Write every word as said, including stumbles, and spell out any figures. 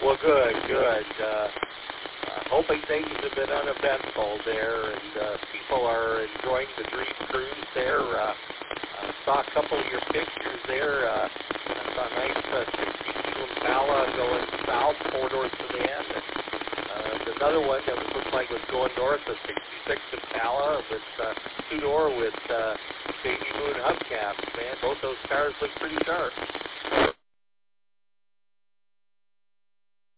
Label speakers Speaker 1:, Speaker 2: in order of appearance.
Speaker 1: Well, good, good. Uh, uh, hoping things have been uneventful there, and uh, people are enjoying the Dream Cruise there. Uh, I saw a couple of your pictures there. Uh, I saw a nice uh, sixty-two Impala going south, four doors to the end. And, uh, another one that was, looked like was going north, a sixty-six Impala with uh, two-door with uh, baby moon hubcaps. Man, both those cars look pretty sharp.